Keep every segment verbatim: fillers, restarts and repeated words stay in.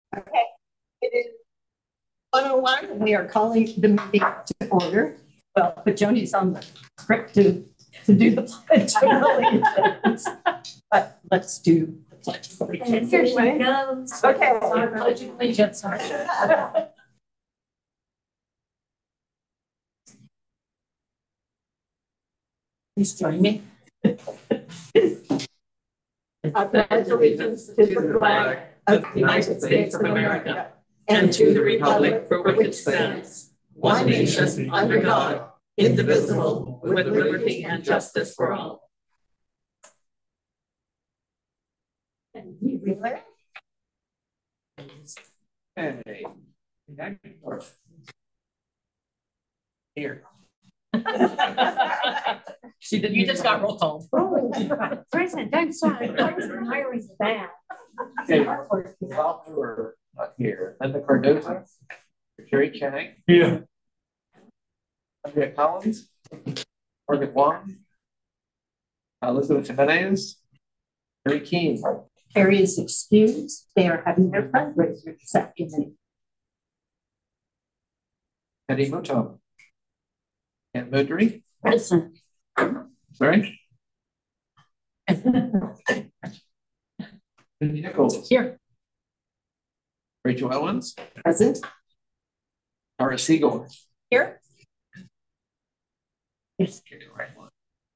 Okay, it is one oh one, and we are calling the meeting to order. Well, but Joni's on the script to, to do the pledge of allegiance. But let's do the pledge of allegiance. Here she goes. Okay. Pledge of allegiance. Please join me. I pledge allegiance to the flag of the United States of America and to the republic for which it stands, one nation under God, indivisible, with liberty and justice for all. And you Wheeler. Hey. Here. She did. You just got roll call. Oh, President, I'm sorry. I was hiring bad. Okay, well, we're not here. Linda Cardoza, Jerry Chang. Yeah. Andrea Collins, Margaret Wong, Elizabeth Jimenez, Mary Keene. Carrie is excused. They are having their fundraiser this afternoon. Eddie Muto. Ann Moodry. Present. Sorry. Cindy Nichols. Here. Rachel Owens. Present. Tara Siegel. Here. Yes. Okay, right one.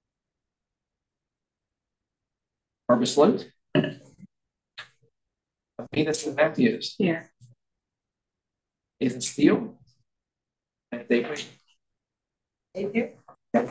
Barbara Sloat. Venus Matthews. Here. Ethan Steele. And Dave Wayne. Dave here. Yep.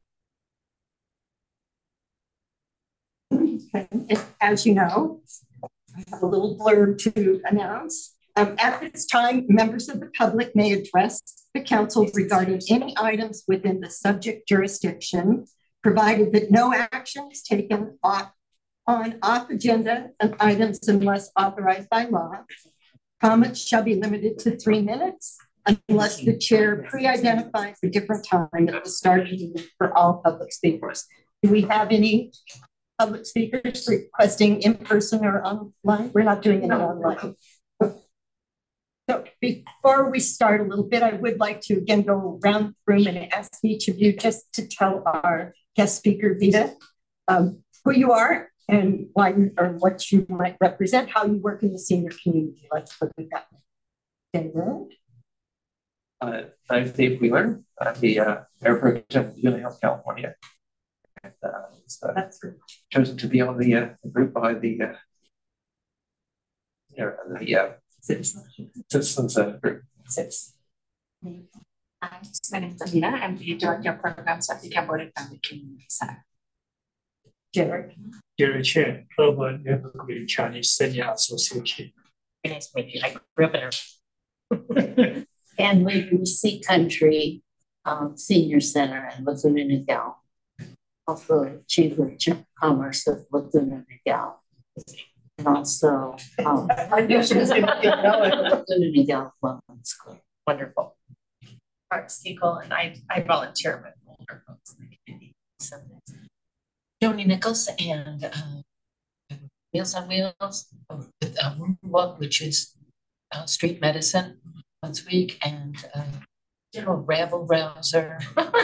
Okay. As you know, I have a little blurb to announce. Um, at this time, members of the public may address the council regarding any items within the subject jurisdiction, provided that no action is taken off, on off agenda of items unless authorized by law. Comments shall be limited to three minutes unless the chair pre-identifies a different time at the start of the meeting for all public speakers. Do we have any public speakers requesting in person or online? We're not doing it online. So before we start a little bit, I would like to again go around the room and ask each of you just to tell our guest speaker, Vita, um, who you are and why or what you might represent, how you work in the senior community. Let's look at that. David. Uh, I'm Dave Wheeler. I'm the uh, Mayor Pro Tem of Union Health, California. And uh, was, uh, That's chosen to be on the, uh, the group by the uh, you know, the uh, Citizens uh, group. Six. Hi, my name is Amina. I'm the Director of Programs at the Cambodian Family Community Center. Jared. Jerry Chen, Urban Neighborhood Chinese Senior Association. Very nice to meet you. I grew up in there. And we from Sea Country um, Senior Center in Laguna Niguel. Also Chamber of Commerce of Laguna Niguel. And also um, I knew she was going to get going. Laguna Niguel Women's Club. Wonderful. Art Siegel, and I, I volunteer with older folks in the community. So, Joni Nichols and uh, Meals on Wheels with uh, Walk, which is uh, street medicine once a week, and uh, General Rabble Rouser.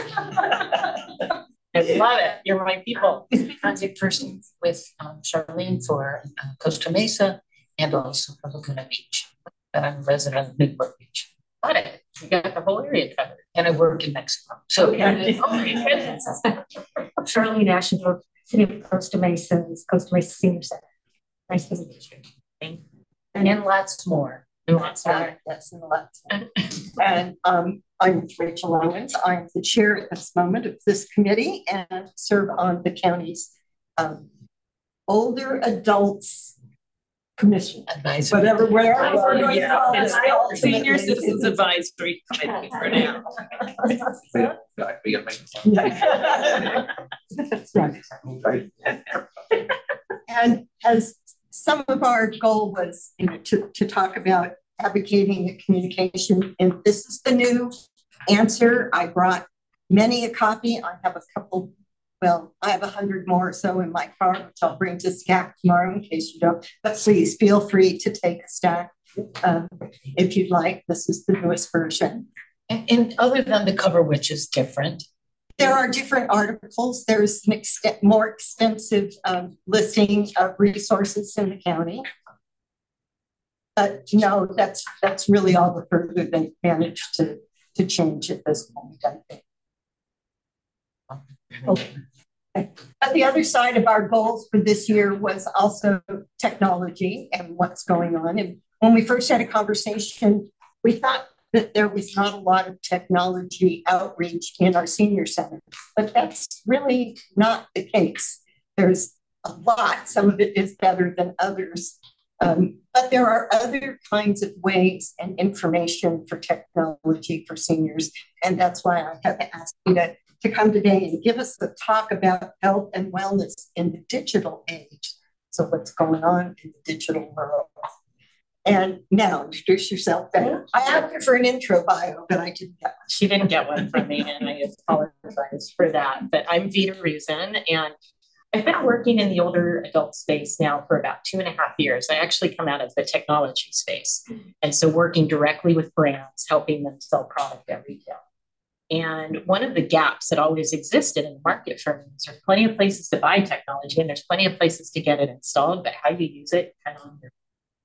I love it. You're my people. Contact person with um, Charlene for uh, Costa Mesa and also for Laguna Beach. But I'm a resident of Newport Beach. Got it. You got the whole area covered. And I work in Mexico. So, Okay. oh my goodness. Charlene Ashendorf, City of Costa Mesa, Costa Mesa Senior Center. Nice to meet you. Thank you. And, and lots more. Lots more. Yes, and lots more. And um, I'm Rachel Owens. I'm the chair at this moment of this committee and serve on the county's um, Older Adults Commission. Advisory. Whatever, wherever we're going Yeah, to call it's it. all Senior Citizens Advisory Committee for now. Yeah, we got to make That's right. And as some of our goal was, you know, to, to talk about advocating the communication, and this is the new answer. I brought many a copy. I have a couple, well, I have a hundred more or so in my car, which I'll bring to S C A C tomorrow in case you don't, but please feel free to take a stack um, if you'd like. This is the newest version. And, and other than the cover, which is different. There are different articles. There's an extent, more extensive um, listing of resources in the county. But no, that's that's really all the further they managed to, to change at this point, I think. Okay. But the other side of our goals for this year was also technology and what's going on. And when we first had a conversation, we thought that there was not a lot of technology outreach in our senior center, but that's really not the case. There's a lot, some of it is better than others, um, but there are other kinds of ways and information for technology for seniors, and that's why I have asked you to, to come today and give us the talk about health and wellness in the digital age. So what's going on in the digital world. And now introduce yourself, Ben. I asked her for an intro bio, but I didn't get one. She didn't get one from me, and I apologize for that. But I'm Vita Reason, and I've been working in the older adult space now for about two and a half years. I actually come out of the technology space. And so working directly with brands, helping them sell product at retail. And one of the gaps that always existed in the market for me is there's plenty of places to buy technology, and there's plenty of places to get it installed, but how you use it kind of on your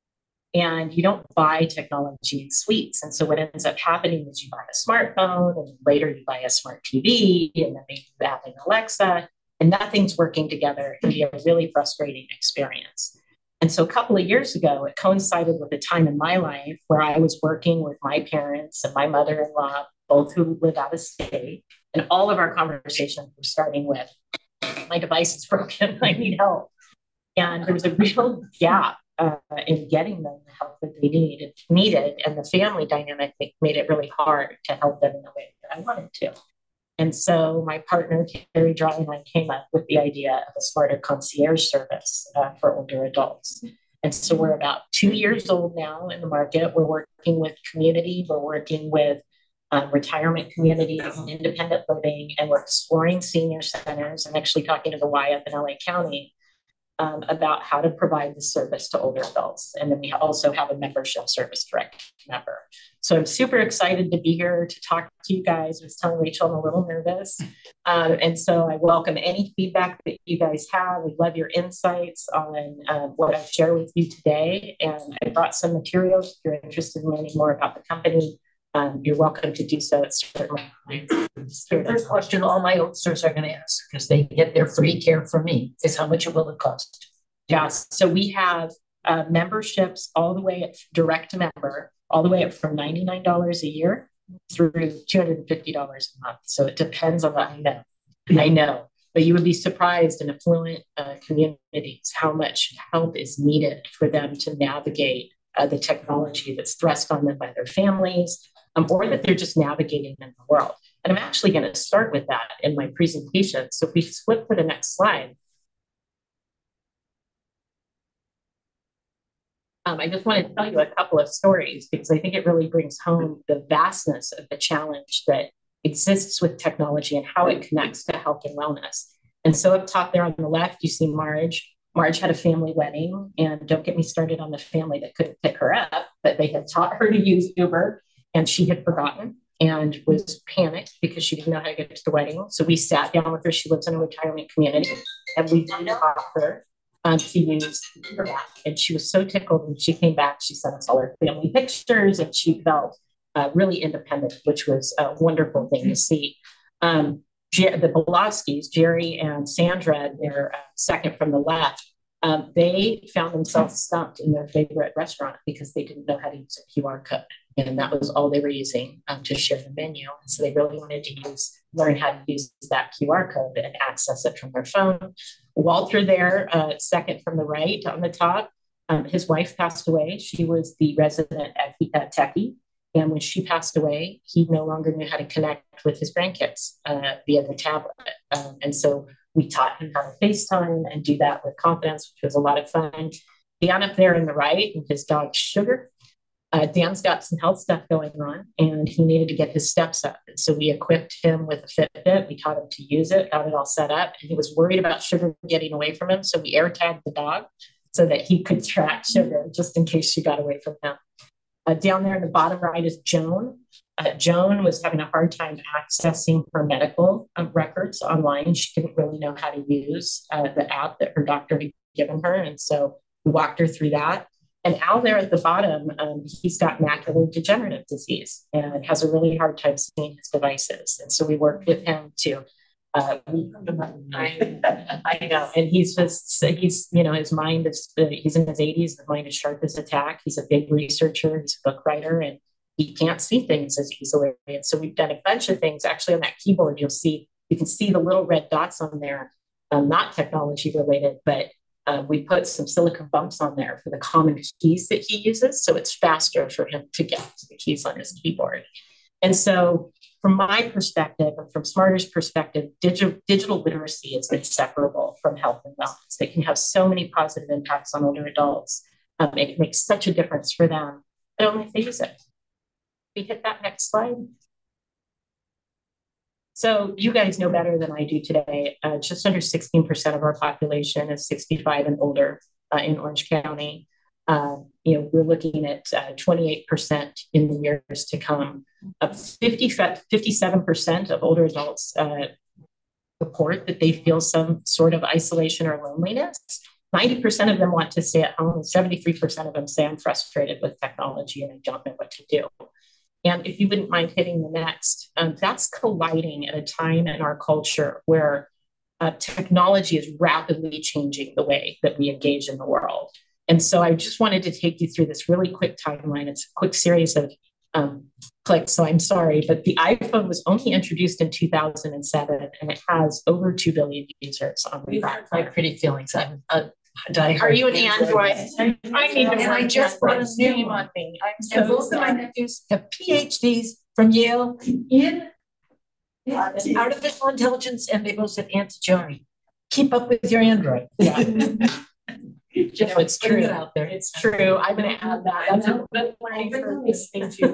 And you don't buy technology in suites. And so what ends up happening is you buy a smartphone, and later you buy a smart T V, and then maybe you have an Alexa, and nothing's working together. It can be a really frustrating experience. And so a couple of years ago, it coincided with a time in my life where I was working with my parents and my mother-in-law, both who live out of state. And all of our conversations were starting with, my device is broken, I need help. And there was a real gap Uh, in getting them the help that they needed, needed, and the family dynamic made it really hard to help them in the way that I wanted to. And so my partner, Terry Dry, and I came up with the idea of a smarter concierge service uh, for older adults. And so we're about two years old now in the market. We're working with community, we're working with um, retirement communities and independent living, and we're exploring senior centers. I'm actually talking to the Y F in L A County Um, about how to provide the service to older adults. And then we also have a membership service direct member. So I'm super excited to be here to talk to you guys. I was telling Rachel I'm a little nervous. Um, and so I welcome any feedback that you guys have. We love your insights on um, what I've shared with you today. And I brought some materials if you're interested in learning more about the company. Um, you're welcome to do so. It's certainly the first question all my oldsters are going to ask, because they get their free care from me, is how much will it cost? Yes. So we have uh, memberships all the way at direct to member, all the way up from ninety-nine dollars a year through two hundred fifty dollars a month. So it depends on what I know. I know, but you would be surprised in affluent uh, communities how much help is needed for them to navigate uh, the technology that's thrust on them by their families, um, or that they're just navigating in the world. And I'm actually going to start with that in my presentation. So if we flip to the next slide. Um, I just want to tell you a couple of stories because I think it really brings home the vastness of the challenge that exists with technology and how it connects to health and wellness. And so up top there on the left, you see Marge. Marge had a family wedding, and don't get me started on the family that couldn't pick her up, but they had taught her to use Uber, and she had forgotten and was panicked because she didn't know how to get to the wedding. So we sat down with her. She lives in a retirement community, and we taught her um, to use Uber app. And she was so tickled when she came back. She sent us all her family pictures, and she felt uh, really independent, which was a wonderful thing to see. Um, the Bolowskis, Jerry and Sandra, they're uh, second from the left, um, they found themselves stumped in their favorite restaurant because they didn't know how to use a Q R code. And that was all they were using um, to share the menu. And so they really wanted to use, learn how to use that Q R code and access it from their phone. Walter there, uh, second from the right on the top, um, his wife passed away. She was the resident at, at Techie. And when she passed away, he no longer knew how to connect with his grandkids uh, via the tablet. Um, and so we taught him how to FaceTime and do that with confidence, which was a lot of fun. Dan up there on the right and his dog Sugar. Uh, Dan's got some health stuff going on, and he needed to get his steps up. And so we equipped him with a Fitbit. We taught him to use it, got it all set up. And he was worried about Sugar getting away from him. So we air tagged the dog so that he could track Sugar just in case she got away from him. Uh, down there in the bottom right is Joan. Uh, Joan was having a hard time accessing her medical um, records online. She didn't really know how to use uh, the app that her doctor had given her. And so we walked her through that. And Al there at the bottom, um, he's got macular degenerative disease and has a really hard time seeing his devices. And so we worked with him to Uh, I, I know, and he's just, he's, you know, his mind is, uh, he's in his eighties, his mind is sharp as a tack. He's a big researcher, he's a book writer, and he can't see things as easily. And so we've done a bunch of things. Actually, on that keyboard, you'll see, you can see the little red dots on there, um, not technology related, but uh, we put some silicon bumps on there for the common keys that he uses. So it's faster for him to get to the keys on his keyboard. And so from my perspective, and from Smarter's perspective, digital, digital literacy is inseparable from health and wellness. It can have so many positive impacts on older adults. Um, it can make such a difference for them, but only if they use it. We hit that next slide. So you guys know better than I do today. Uh, just under sixteen percent of our population is sixty-five and older uh, in Orange County. Uh, you know, we're looking at uh, twenty-eight percent in the years to come. Uh, fifty, fifty-seven percent of older adults uh, report that they feel some sort of isolation or loneliness. ninety percent of them want to stay at home, and seventy-three percent of them say, I'm frustrated with technology and I don't know what to do. And if you wouldn't mind hitting the next, um, that's colliding at a time in our culture where uh, technology is rapidly changing the way that we engage in the world. And so I just wanted to take you through this really quick timeline. It's a quick series of um, clicks, so I'm sorry, but the iPhone was only introduced in two thousand seven, and it has over two billion users on the platform. My pretty feelings. I'm a diehard. Are you an Android? I need to. And I just bought a new one. Me. I'm And so both of my sorry. nephews have P H Ds from Yale in artificial intelligence, and they both said, Auntie Joni, keep up with your Android. Yeah. Just it's true. It out there. It's true. I'm going to add that. That's a good learning for this thing too.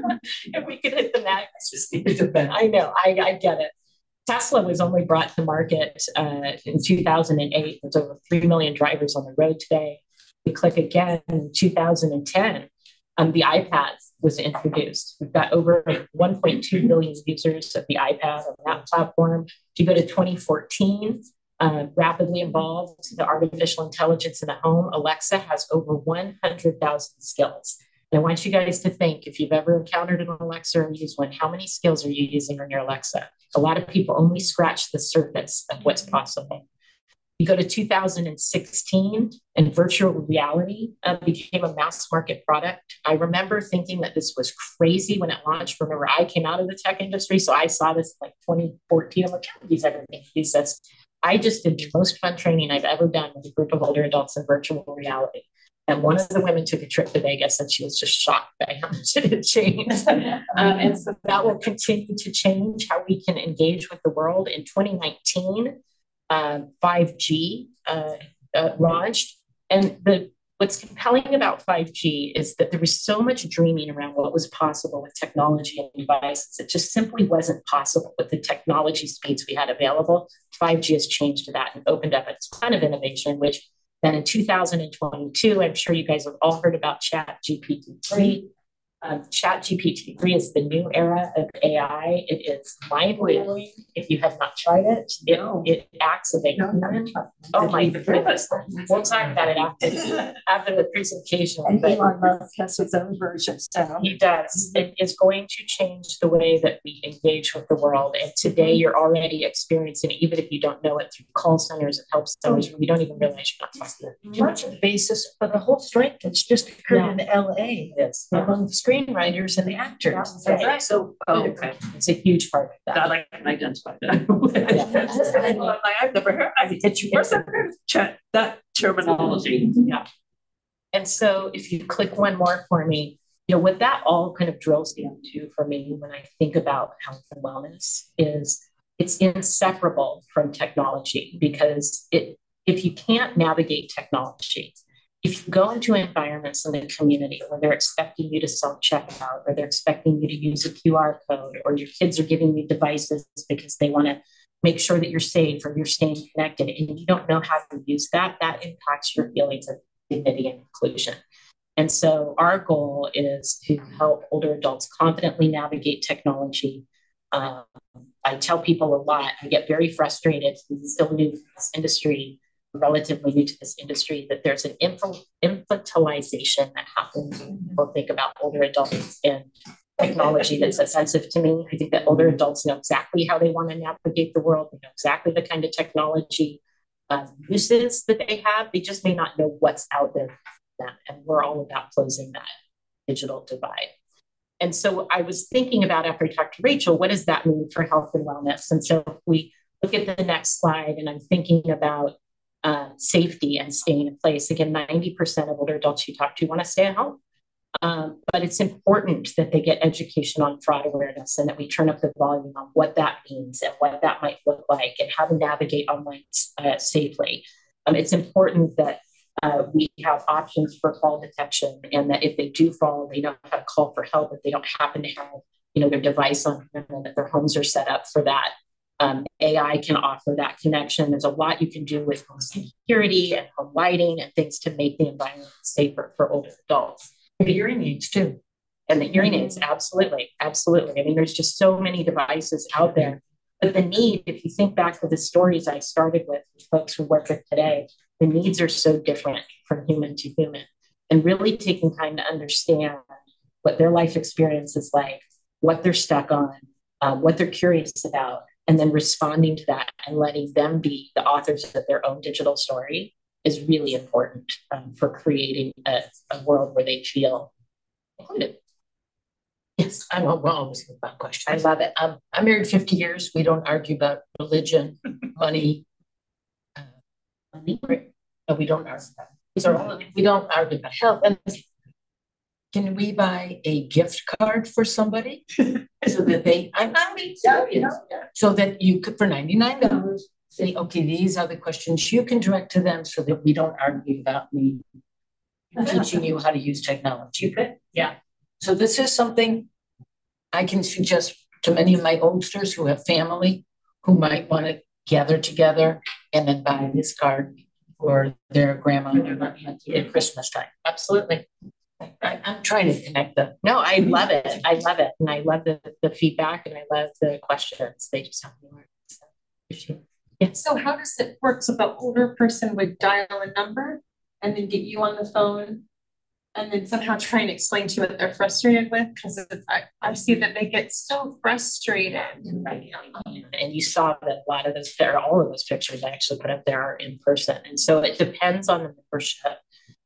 If we could hit the next. I know. I, I get it. Tesla was only brought to market uh, in two thousand eight. There's over three million drivers on the road today. We click again in two thousand ten. Um, the iPad was introduced. We've got over one point two billion users of the iPad on that platform. If you go to twenty fourteen, uh, rapidly evolved the artificial intelligence in the home. Alexa has over one hundred thousand skills. And I want you guys to think, if you've ever encountered an Alexa or used one, how many skills are you using on your Alexa? A lot of people only scratch the surface of what's possible. You go to two thousand sixteen, and virtual reality uh, became a mass market product. I remember thinking that this was crazy when it launched. Remember, I came out of the tech industry, so I saw this in like twenty fourteen. I'm like, how do these ever make these sense? I just did the most fun training I've ever done with a group of older adults in virtual reality. And one of the women took a trip to Vegas, and she was just shocked by how much it had changed. um, and so that will continue to change how we can engage with the world. In twenty nineteen, uh, five G uh, uh, launched. And the what's compelling about five G is that there was so much dreaming around what was possible with technology and devices. It just simply wasn't possible with the technology speeds we had available. five G has changed that and opened up a ton of innovation, which then in two thousand twenty-two, I'm sure you guys have all heard about Chat G P T three. Um, Chat G P T three is the new era of A I. It is mind-blowing. If you have not tried it, it, it acts as a human. Oh my goodness. We'll talk about it after, after the presentation. And but Elon Musk has his own version. So. He does. It is going to change the way that we engage with the world. And today you're already experiencing it, even if you don't know it, through call centers and help centers where we don't even realize you're not talking to them. Much of the basis for the whole strike that's just occurred Yeah. in L A Yes. among the screenwriters and the actors. Right. Right. So, oh, okay. It's a huge part of that. That I can identify that. I've never heard, I it's your first I've heard of chat, that terminology. Yeah. And so if you click one more for me, you know, what that all kind of drills down to for me when I think about health and wellness is it's inseparable from technology, because it if you can't navigate technology, if you go into environments in the community where they're expecting you to self-checkout, or they're expecting you to use a Q R code, or your kids are giving you devices because they want to make sure that you're safe or you're staying connected, and you don't know how to use that, that impacts your feelings of dignity and inclusion. And so our goal is to help older adults confidently navigate technology. Um, I tell people a lot, I get very frustrated, still new to this industry, relatively new to this industry, that there's an infantilization that happens when people think about older adults and technology that's offensive to me. I think that older adults know exactly how they want to navigate the world. They know exactly the kind of technology uh, uses that they have. They just may not know what's out there. And we're all about closing that digital divide. And so I was thinking about, after I talked to Rachel, what does that mean for health and wellness? And so if we look at the next slide, and I'm thinking about uh, safety and staying in place. Again, ninety percent of older adults you talk to want to stay at home. Um, but it's important that they get education on fraud awareness, and that we turn up the volume on what that means and what that might look like and how to navigate online uh, safely. Um, it's important that Uh, we have options for fall detection, and that if they do fall, they know how to call for help if they don't happen to have, you know, their device on them, and that their homes are set up for that. Um, A I can offer that connection. There's a lot you can do with home security and home lighting and things to make the environment safer for older adults. The hearing aids too. And the hearing aids, absolutely, absolutely. I mean, there's just so many devices out there. But the need, if you think back to the stories I started with, with folks who work with today, the needs are so different from human to human. And really taking time to understand what their life experience is like, what they're stuck on, um, what they're curious about, and then responding to that and letting them be the authors of their own digital story is really important um, for creating a, a world where they feel included. Yes, I'm well always about questions. I love it. Um, I'm married fifty years. We don't argue about religion, money. Uh, money. No, we don't argue about it. So we don't argue about health. And can we buy a gift card for somebody so that they? I'm not being serious. Yeah, yeah. So that you could, for ninety-nine dollars, say, okay, these are the questions you can direct to them, so that we don't argue about me teaching you how to use technology. You could, yeah. So this is something I can suggest to many of my oldsters who have family who might want to gather together and then buy this card for their grandma and their auntie at Christmas time. Absolutely. I, I'm trying to connect them. No, I love it. I love it. And I love the, the feedback, and I love the questions. They just help me learn. So, yeah. So how does it work? So the older person would dial a number and then get you on the phone, and then somehow try and explain to you what they're frustrated with, because I, I see that they get so frustrated. Right. And you saw that a lot of those, or all of those pictures I actually put up there are in person. And so it depends on the membership.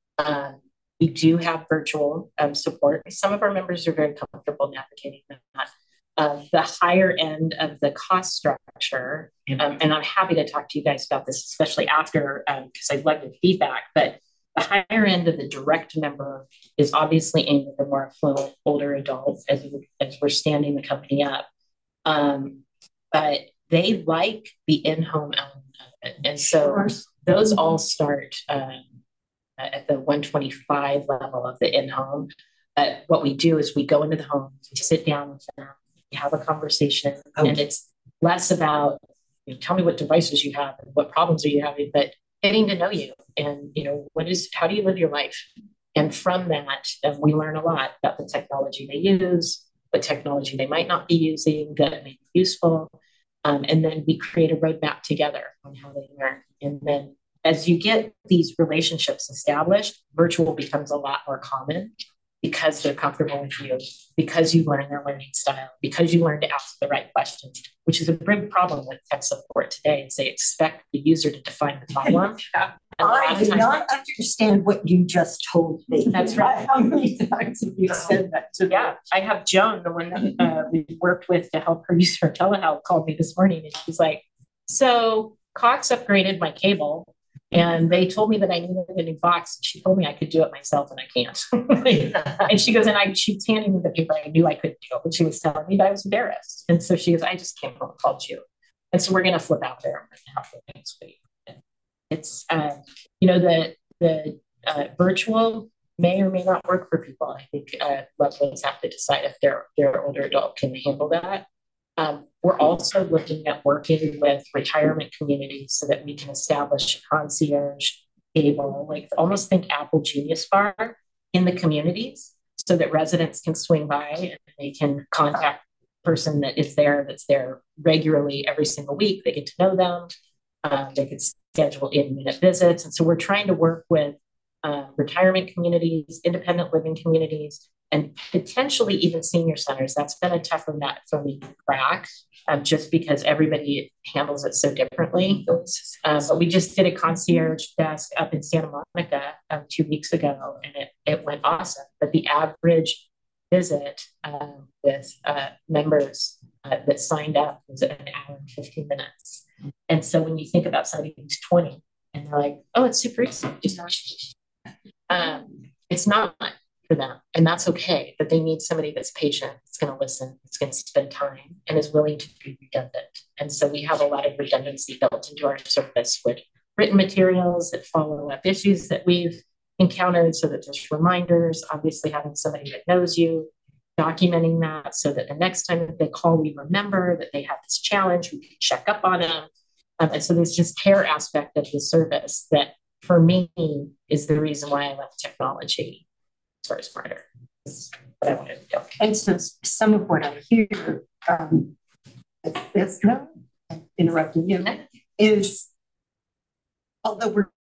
Um, we do have virtual um, support. Some of our members are very comfortable navigating that. Uh, the higher end of the cost structure, um, and I'm happy to talk to you guys about this, especially after, because um, I'd love your feedback, but the higher end of the direct member is obviously aimed at the more affluent older adults as, we, as we're standing the company up. Um, but they like the in-home element of it. And so those all start um, at the one twenty-five level of the in-home. But what we do is we go into the home, we sit down with them, we have a conversation, okay. And it's less about, you know, tell me what devices you have and what problems are you having, but getting to know you and, you know, what is, how do you live your life? And from that, um, we learn a lot about the technology they use, what technology they might not be using that may be useful. Um, and then we create a roadmap together on how they learn. And then as you get these relationships established, virtual becomes a lot more common because they're comfortable with you, because you learn their learning style, because you learn to ask the right questions, which is a big problem with tech support today, is they expect the user to define the problem. Yeah. I do not understand what you just told me. That's right. How many times have you said that to me? Yeah, I have Joan, the one that uh, we worked with to help her use her telehealth, called me this morning, and she's like, so Cox upgraded my cable, and they told me that I needed a new box. She told me I could do it myself, and I can't. And she goes, and I, she was handing me the paper. I knew I couldn't do it, but she was telling me that I was embarrassed. And so she goes, I just came home and called you. And so we're going to flip out there. I'm going to have the next week. It's, uh, you know, the the uh, virtual may or may not work for people. I think uh, loved ones have to decide if their their older adult can handle that. Um, we're also looking at working with retirement communities so that we can establish a concierge table, like almost think Apple Genius Bar in the communities so that residents can swing by and they can contact the person that is there, that's there regularly every single week. They get to know them. Uh, they could schedule in-unit visits. And so we're trying to work with uh, retirement communities, independent living communities, and potentially even senior centers. That's been a tougher nut for me to crack, um, just because everybody handles it so differently. Um, but we just did a concierge desk up in Santa Monica um, two weeks ago, and it, it went awesome. But the average visit um, with uh, members uh, that signed up was an hour and fifteen minutes. And so when you think about somebody who's twenty and they're like, oh, it's super easy. Um, it's not for them. And that's okay, but they need somebody that's patient, that's going to listen, that's going to spend time, and is willing to be redundant. And so we have a lot of redundancy built into our service with written materials that follow up issues that we've encountered, so that there's reminders, obviously having somebody that knows you, documenting that so that the next time that they call, we remember that they have this challenge, we can check up on them. Um, and so there's just care aspect of the service that for me is the reason why I left technology sort of smarter. That's what I wanted to do. And so some of what I hear, um, this, no, interrupting you, is although we're